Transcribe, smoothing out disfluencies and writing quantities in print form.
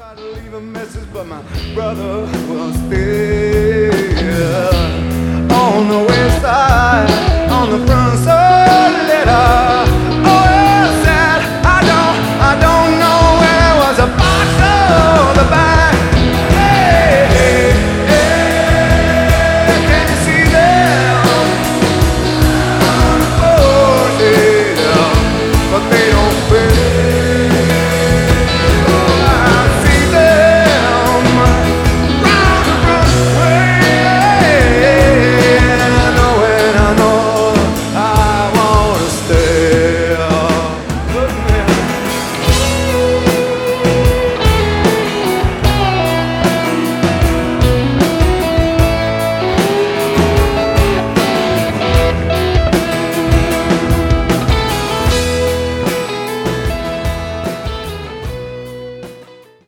Tried to leave a message, but my brother was there.